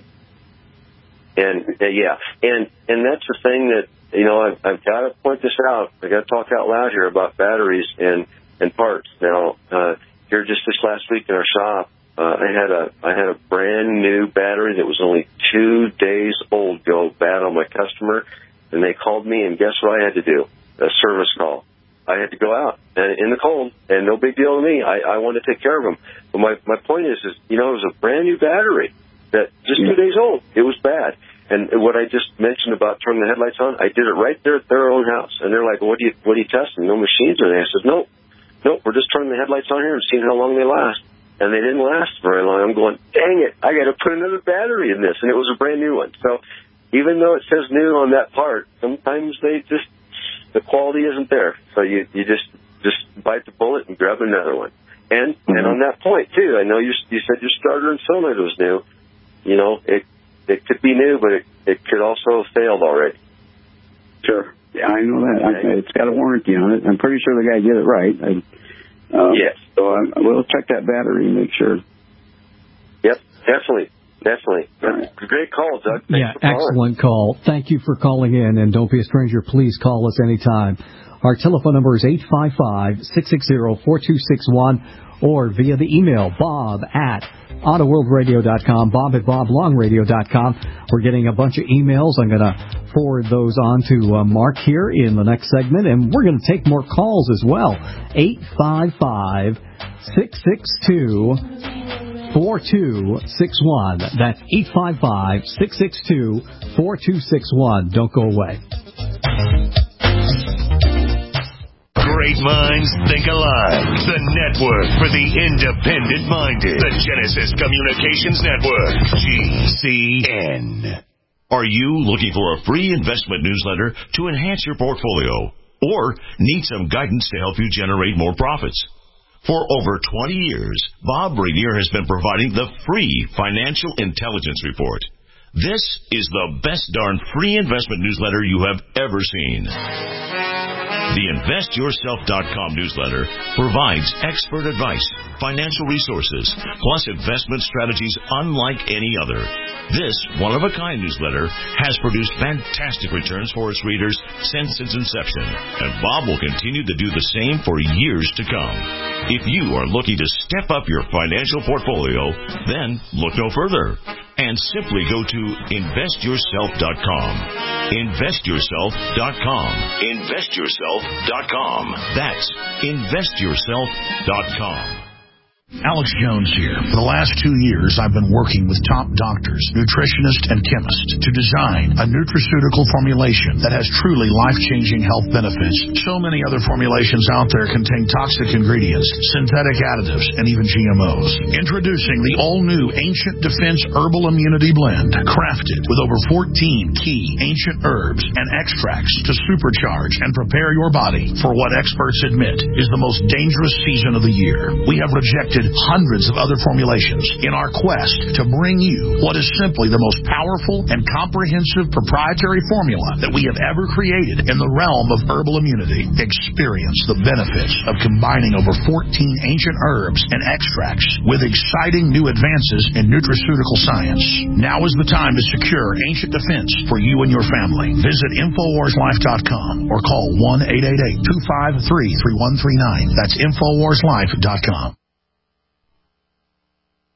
And, uh, yeah, and and that's the thing that, you know, I've, I've got to point this out. I've got to talk out loud here about batteries and, and parts. Now, uh, here just this last week in our shop, Uh, I had a I had a brand new battery that was only two days old go bad on my customer, and they called me, and guess what I had to do? A service call. I had to go out and in the cold, and no big deal to me. I, I wanted to take care of them. But my my point is, is you know, it was a brand new battery that just two days old. It was bad. And what I just mentioned about turning the headlights on, I did it right there at their own house. And they're like, well, what do you what are you testing? No machines or anything? I said, no, no, we're just turning the headlights on here and seeing how long they last. And they didn't last very long. I'm going, dang it, I got to put another battery in this. And it was a brand new one. So even though it says new on that part, sometimes they just, the quality isn't there. So you, you just, just bite the bullet and grab another one. And, mm-hmm. and on that point, too, I know you, you said your starter and solenoid was new. You know, it, it could be new, but it, it could also have failed already. Sure. Yeah, I know that. Okay. I, it's got a warranty on it. I'm pretty sure the guy did it right. I, Uh, yes. So I, we'll check that battery and make sure. Yep, definitely. Definitely. Right. Great call, Doug. Thanks yeah, for excellent call. Thank you for calling in, and don't be a stranger. Please call us anytime. Our telephone number is eight five five, six six zero, four two six one or via the email, bob at auto world radio dot com, bob at bob long radio dot com. We're getting a bunch of emails. I'm going to forward those on to uh, Mark here in the next segment, and we're going to take more calls as well. eight five five, six six two, four two six one. That's eight five five, six six two, four two six one. Don't go away. Great minds think alike. The network for the independent-minded. The Genesis Communications Network. G C N. Are you looking for a free investment newsletter to enhance your portfolio? Or need some guidance to help you generate more profits? For over twenty years, Bob Rainier has been providing the free Financial Intelligence Report. This is the best darn free investment newsletter you have ever seen. The invest yourself dot com newsletter provides expert advice, financial resources, plus investment strategies unlike any other. This one-of-a-kind newsletter has produced fantastic returns for its readers since its inception, and Bob will continue to do the same for years to come. If you are looking to step up your financial portfolio, then look no further and simply go to invest yourself dot com. invest yourself dot com. invest yourself dot com. That's invest yourself dot com. Alex Jones here. For the last two years, I've been working with top doctors, nutritionists, and chemists to design a nutraceutical formulation that has truly life-changing health benefits. So many other formulations out there contain toxic ingredients, synthetic additives, and even G M Os. Introducing the all-new Ancient Defense Herbal Immunity Blend, crafted with over fourteen key ancient herbs and extracts to supercharge and prepare your body for what experts admit is the most dangerous season of the year. We have rejected hundreds of other formulations in our quest to bring you what is simply the most powerful and comprehensive proprietary formula that we have ever created in the realm of herbal immunity. Experience the benefits of combining over fourteen ancient herbs and extracts with exciting new advances in nutraceutical science. Now is the time to secure Ancient Defense for you and your family. Visit infowars life dot com or call one eight eight eight, two five three, three one three nine. That's infowars life dot com.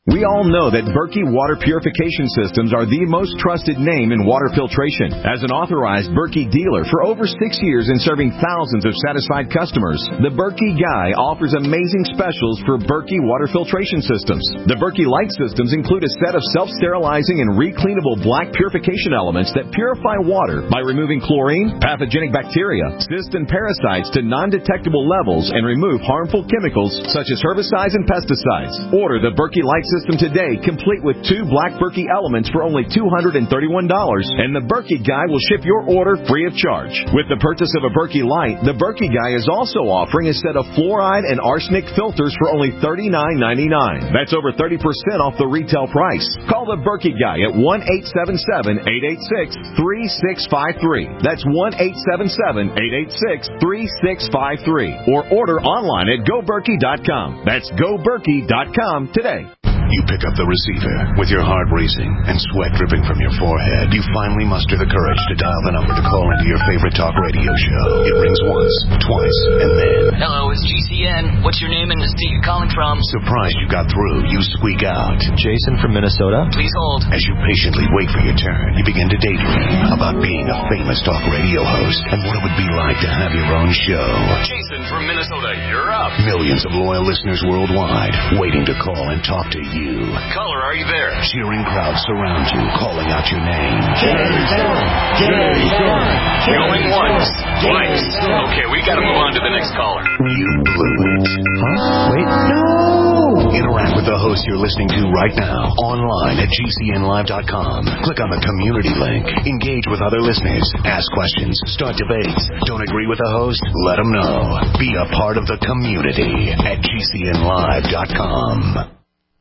We all know that Berkey Water Purification Systems are the most trusted name in water filtration. As an authorized Berkey dealer for over six years and serving thousands of satisfied customers, the Berkey Guy offers amazing specials for Berkey Water Filtration Systems. The Berkey Light Systems include a set of self-sterilizing and recleanable black purification elements that purify water by removing chlorine, pathogenic bacteria, cysts, and parasites to non-detectable levels and remove harmful chemicals such as herbicides and pesticides. Order the Berkey Light System today, complete with two black Berkey elements for only two hundred thirty-one dollars, and the Berkey Guy will ship your order free of charge. With the purchase of a Berkey Light, the Berkey Guy is also offering a set of fluoride and arsenic filters for only thirty-nine ninety-nine. That's over thirty percent off the retail price. Call the Berkey Guy at one eight seven seven, eight eight six, three six five three. That's one eight seven seven, eight eight six, three six five three. Or order online at go berkey dot com. That's go berkey dot com today. You pick up the receiver with your heart racing and sweat dripping from your forehead. You finally muster the courage to dial the number to call into your favorite talk radio show. It rings once, twice, and then... Hello, it's G C N. What's your name and the state you're calling from? Surprised you got through, you squeak out. Jason from Minnesota. Please hold. As you patiently wait for your turn, you begin to daydream about being a famous talk radio host and what it would be like to have your own show. Jason from Minnesota, you're up. Millions of loyal listeners worldwide waiting to call and talk to you. Caller, are you there? Cheering crowds surround you, calling out your name. Jason! Jason! Going once, twice. Okay, we gotta move on to the next caller. You blew it. Huh? Wait. No! Interact with the host you're listening to right now, online at G C N live dot com. Click on the community link. Engage with other listeners. Ask questions. Start debates. Don't agree with the host? Let them know. Be a part of the community at G C N live dot com.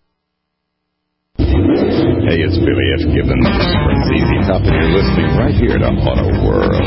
Hey, it's Billy F. Gibbons from Z Z Top, and you're listening right here to Auto World.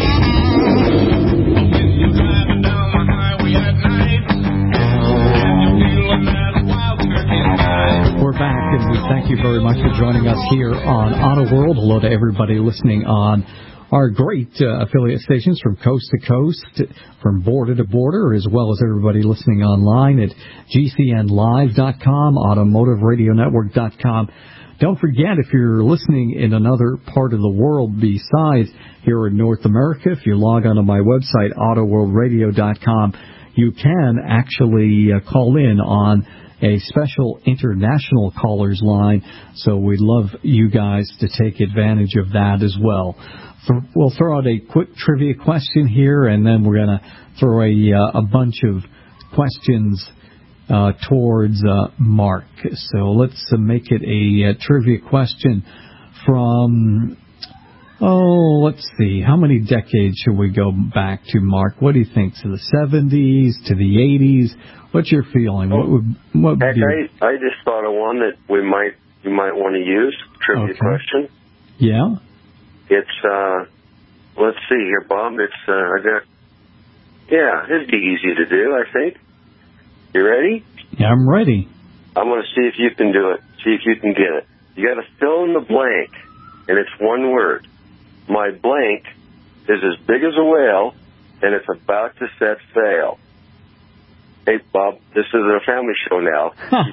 We're back, and we thank you very much for joining us here on Auto World. Hello to everybody listening on our great uh, affiliate stations from coast to coast, from border to border, as well as everybody listening online at G C N live dot com, automotive radio network dot com. Don't forget, if you're listening in another part of the world besides here in North America, if you log on to my website, auto world radio dot com, you can actually uh, call in on a special international callers line. So we'd love you guys to take advantage of that as well. We'll throw out a quick trivia question here, and then we're going to throw a, uh, a bunch of questions uh, towards uh, Mark. So let's uh, make it a, a trivia question from, oh, let's see, how many decades should we go back to, Mark? What do you think? To the seventies, to the eighties? What's your feeling? What would, what would Heck, you... I, I just thought of one that we might you might want to use, trivia Okay. question. Yeah? It's, uh, let's see here, Bob. It's, uh, I got, yeah, it'd be easy to do, I think. You ready? Yeah, I'm ready. I'm going to see if you can do it, see if you can get it. You got to fill in the blank, and it's one word. My blank is as big as a whale, and it's about to set sail. Hey, Bob, this is a family show now.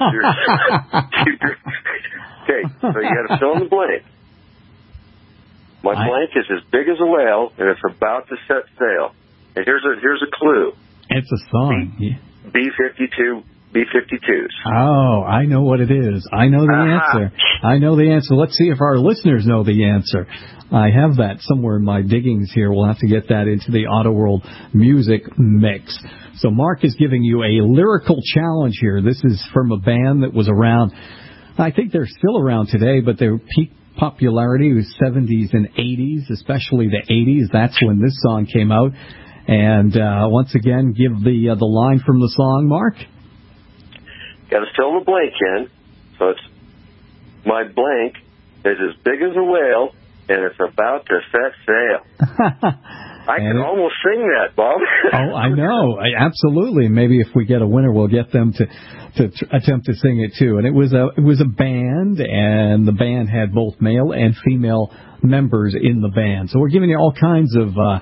Okay, so you got to fill in the blank. My I... blank is as big as a whale, and it's about to set sail. And here's a here's a clue. It's a song. B, B fifty-two, B fifty-twos. Oh, I know what it is. I know the Uh-huh. answer. I know the answer. Let's see if our listeners know the answer. I have that somewhere in my diggings here. We'll have to get that into the Auto World music mix. So Mark is giving you a lyrical challenge here. This is from a band that was around, I think they're still around today, but their peak popularity was seventies and eighties, especially the eighties. That's when this song came out. And uh, once again, give the uh, the line from the song, Mark. Got to fill the blank in. So it's my blank is as big as a whale, and it's about to set sail. I can it, almost sing that, Bob. Oh, I know. I, absolutely. Maybe if we get a winner, we'll get them to to tr- attempt to sing it too. And it was a it was a band, and the band had both male and female members in the band. So we're giving you all kinds of uh,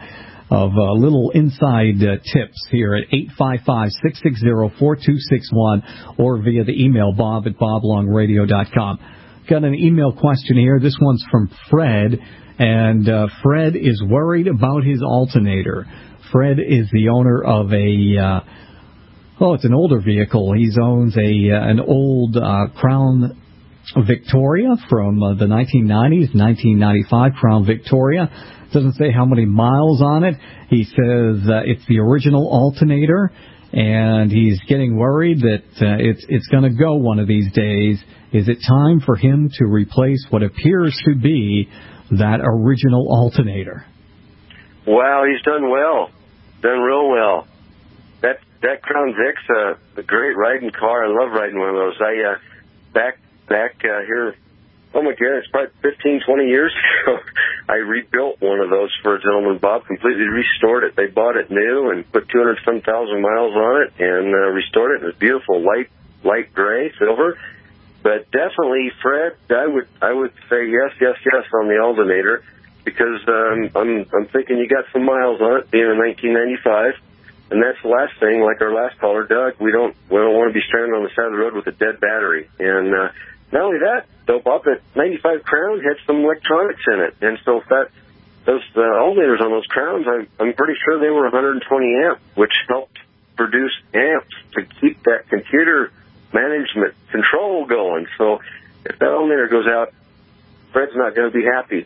of uh, little inside uh, tips here at eight five five, six six zero, four two six one or via the email bob at bob long radio dot com. Got an email question here. This one's from Fred, and uh, Fred is worried about his alternator. Fred is the owner of a, uh, oh, it's an older vehicle. He owns a uh, an old uh, Crown Victoria from uh, the nineteen nineties, nineteen ninety-five Crown Victoria. Doesn't say how many miles on it. He says uh, it's the original alternator, and he's getting worried that uh, it's it's going to go one of these days. Is it time for him to replace what appears to be that original alternator? Wow, he's done well. Done real well. That that Crown Vic's a, a great riding car. I love riding one of those. I uh, back back uh, here. Oh my God, it's probably fifteen, twenty years ago. I rebuilt one of those for a gentleman, Bob. Completely restored it. They bought it new and put two hundred some thousand miles on it and uh, restored it. It was beautiful, light light gray, silver. But definitely, Fred, I would I would say yes, yes, yes on the alternator. Because um, I'm I'm thinking you got some miles on it, being a nineteen ninety-five, and that's the last thing. Like our last caller, Doug, we don't we don't want to be stranded on the side of the road with a dead battery. And uh, not only that, though, Bob, that ninety-five Crown had some electronics in it, and so if that those uh, alternators on those Crowns, I'm I'm pretty sure they were one hundred twenty amp, which helped produce amps to keep that computer management control going. So if that alternator goes out, Fred's not going to be happy.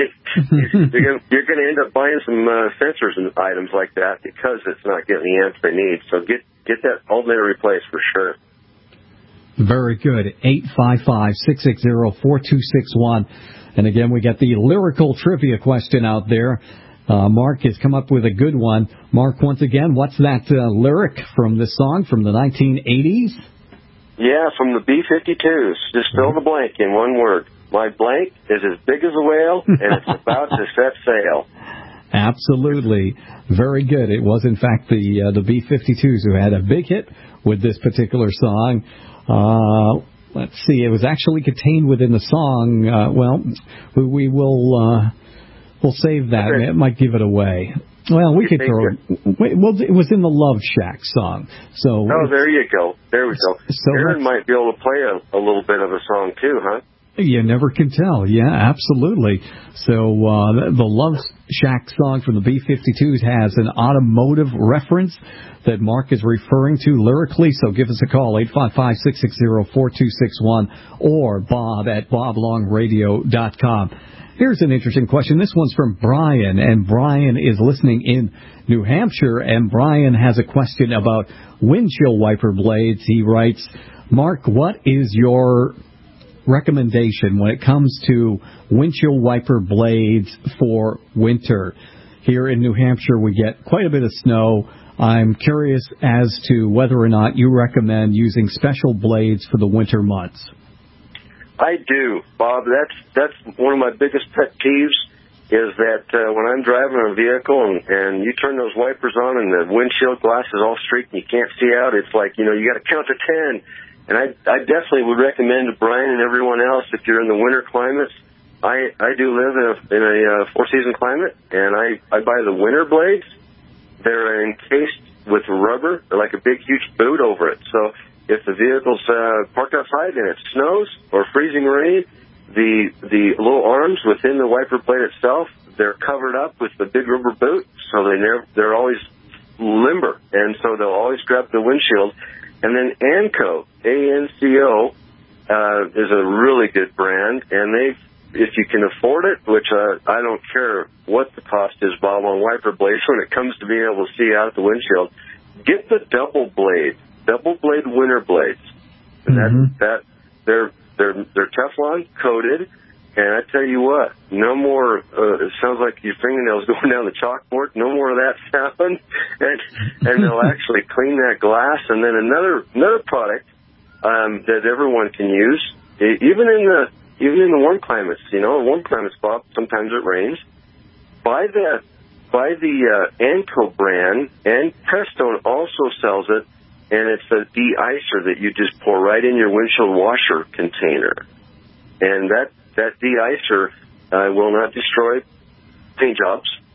You're going to end up buying some uh, sensors and items like that because it's not getting the amps they need. So get get that alternator replaced for sure. Very good. eight five five, six six zero, four two six one. And again, we got the lyrical trivia question out there. Uh, Mark has come up with a good one. Mark, once again, what's that uh, lyric from this song from the nineteen eighties? Yeah, from the B fifty-twos. Just fill the blank in one word. My blank is as big as a whale, and it's about to set sail. Absolutely. Very good. It was, in fact, the uh, the B fifty-twos who had a big hit with this particular song. Uh, let's see. It was actually contained within the song. Uh, well, we, we will uh, we'll save that. Okay. It might give it away. Well, we could throw it. Well, it was in the Love Shack song. So. Oh, there you go. There we go. So Aaron might be able to play a, a little bit of a song, too, huh? You never can tell. Yeah, absolutely. So uh, the Love Shack song from the B fifty-twos has an automotive reference that Mark is referring to lyrically. So give us a call, eight five five, six six zero, four two six one or bob at bob long radio dot com. Here's an interesting question. This one's from Brian, and Brian is listening in New Hampshire, and Brian has a question about windshield wiper blades. He writes, Mark, what is your recommendation when it comes to windshield wiper blades for winter? Here in New Hampshire, we get quite a bit of snow. I'm curious as to whether or not you recommend using special blades for the winter months. I do, Bob. That's that's one of my biggest pet peeves is that uh, when I'm driving a vehicle and, and you turn those wipers on and the windshield glass is all streaked and you can't see out, it's like, you know, you got to count to ten. And I, I definitely would recommend to Brian and everyone else, if you're in the winter climates, I, I do live in a, in a uh, four-season climate, and I, I buy the winter blades. They're encased with rubber. They're like a big, huge boot over it. So if the vehicle's uh, parked outside and it snows or freezing rain, the the little arms within the wiper blade itself, they're covered up with the big rubber boot, so they never, they're always limber, and so they'll always grab the windshield. And then ANCO, A N C O, uh, is a really good brand, and they, if you can afford it, which uh, I don't care what the cost is, Bob, on wiper blades when it comes to being able to see out the windshield, get the double blade, double blade winter blades. And mm-hmm. that, that they're they're they're Teflon coated, and I tell you what, no more. Uh, it sounds like your fingernails going down the chalkboard. No more of that sound, and and they'll actually clean that glass. And then another another product um, that everyone can use, even in the even in the warm climates. You know, warm climates, Bob. Sometimes it rains. Buy the buy the uh, ANCO brand, and Prestone also sells it, and it's a de-icer that you just pour right in your windshield washer container, and that. That de-icer uh, will not destroy paint jobs.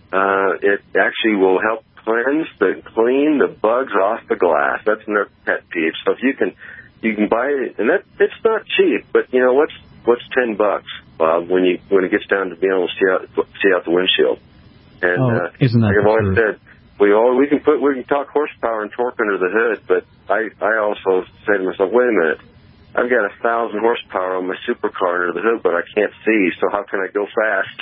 Uh, it actually will help cleanse the clean the bugs off the glass. That's another pet peeve. So if you can, you can buy it, and that it's not cheap, but you know what's what's ten bucks, Bob, when you when it gets down to being able to see out see out the windshield. And oh, uh, isn't that like I've always true? said, we all we can put we can talk horsepower and torque under the hood, but I I also say to myself, wait a minute. I've got a thousand horsepower on my supercar under the hood, but I can't see, so how can I go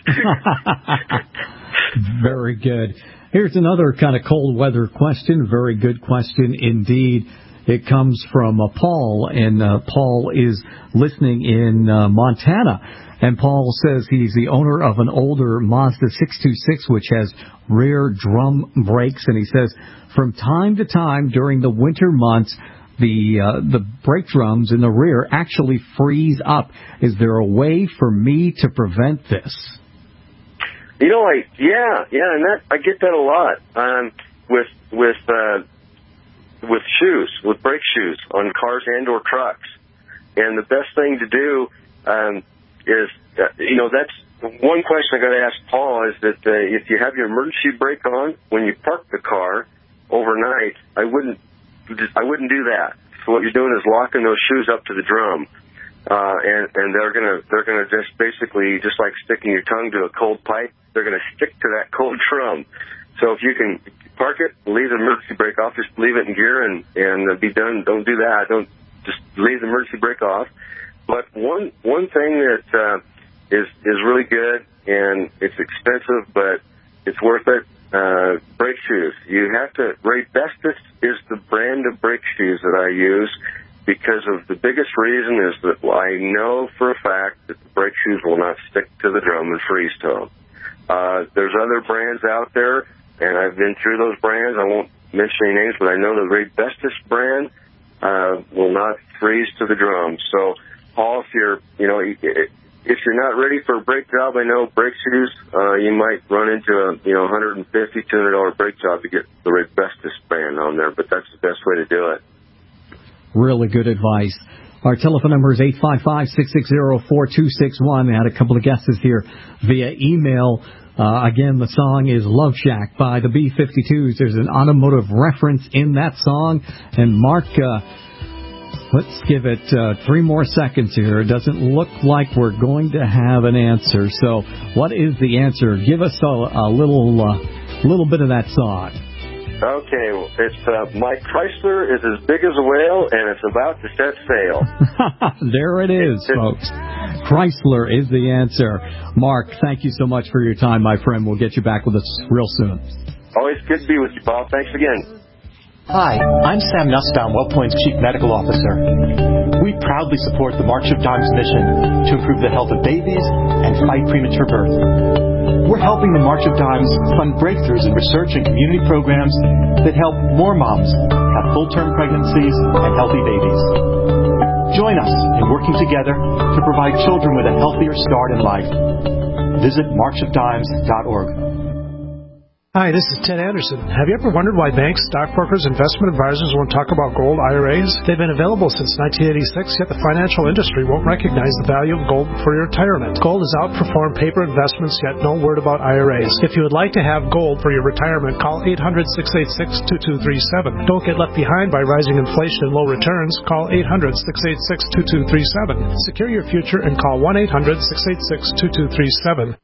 fast? Very good. Here's another kind of cold weather question. Very good question indeed. It comes from uh, Paul, and uh, Paul is listening in uh, Montana. And Paul says he's the owner of an older Mazda six two six, which has rear drum brakes. And he says from time to time during the winter months, the uh, the brake drums in the rear actually freeze up. Is there a way for me to prevent this? You know, I yeah, yeah, and that I get that a lot um, with with uh, with shoes, with brake shoes on cars and or trucks. And the best thing to do um, is, uh, you know, that's one question I got to ask Paul is that uh, if you have your emergency brake on when you park the car overnight, I wouldn't. I wouldn't do that. So what you're doing is locking those shoes up to the drum, uh, and and they're gonna they're gonna just basically just like sticking your tongue to a cold pipe. They're gonna stick to that cold drum. So if you can park it, leave the emergency brake off, just leave it in gear and and be done. Don't do that. Don't just leave the emergency brake off. But one one thing that uh, is is really good, and it's expensive, but it's worth it. Uh, brake shoes. You have to, Raybestos is the brand of brake shoes that I use because of the biggest reason is that I know for a fact that the brake shoes will not stick to the drum and freeze to them. Uh, there's other brands out there, and I've been through those brands. I won't mention any names, but I know the Raybestos brand, uh, will not freeze to the drum. So, Paul, if you're, you know, it, if you're not ready for a brake job, I know brake shoes, uh, you might run into a, you know, one hundred fifty dollars, two hundred dollars brake job to get the Raybestos brand on there, but that's the best way to do it. Really good advice. Our telephone number is eight five five, six six zero, four two six one. We had a couple of guesses here via email. Uh, again, the song is Love Shack by the B fifty-twos. There's an automotive reference in that song. And Mark, uh, let's give it uh, three more seconds here. It doesn't look like we're going to have an answer. So what is the answer? Give us a, a little uh, little bit of that song. Okay, well, it's uh, my Chrysler is as big as a whale, and it's about to set sail. There it is, folks. Chrysler is the answer. Mark, thank you so much for your time, my friend. We'll get you back with us real soon. Always good to be with you, Bob. Thanks again. Hi, I'm Sam Nussbaum, WellPoint's Chief Medical Officer. We proudly support the March of Dimes mission to improve the health of babies and fight premature birth. We're helping the March of Dimes fund breakthroughs in research and community programs that help more moms have full-term pregnancies and healthy babies. Join us in working together to provide children with a healthier start in life. Visit march of dimes dot org. Hi, this is Ted Anderson. Have you ever wondered why banks, stockbrokers, investment advisors won't talk about gold I R As? They've been available since nineteen eighty-six, yet the financial industry won't recognize the value of gold for your retirement. Gold has outperformed paper investments, yet no word about I R As. If you would like to have gold for your retirement, call eight hundred, six eight six, two two three seven. Don't get left behind by rising inflation and low returns. Call eight hundred, six eight six, two two three seven. Secure your future and call one eight hundred, six eight six, two two three seven.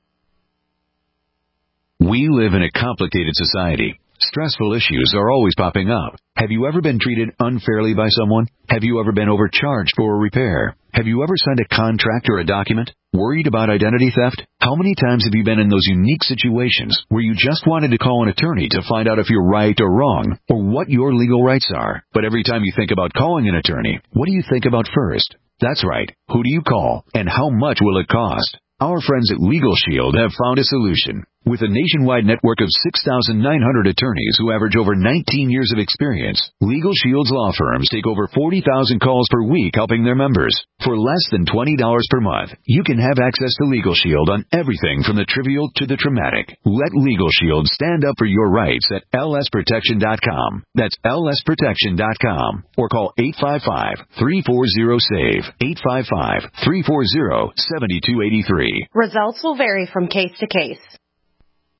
We live in a complicated society. Stressful issues are always popping up. Have you ever been treated unfairly by someone? Have you ever been overcharged for a repair? Have you ever signed a contract or a document? Worried about identity theft? How many times have you been in those unique situations where you just wanted to call an attorney to find out if you're right or wrong, or what your legal rights are? But every time you think about calling an attorney, what do you think about first? That's right. Who do you call, and how much will it cost? Our friends at Legal Shield have found a solution. With a nationwide network of six thousand nine hundred attorneys who average over nineteen years of experience, Legal Shield's law firms take over forty thousand calls per week helping their members. For less than twenty dollars per month, you can have access to Legal Shield on everything from the trivial to the traumatic. Let Legal Shield stand up for your rights at L S protection dot com. That's L S protection dot com. Or call eight five five, three four zero, SAVE, eight five five, three four zero, seven two eight three. Results will vary from case to case.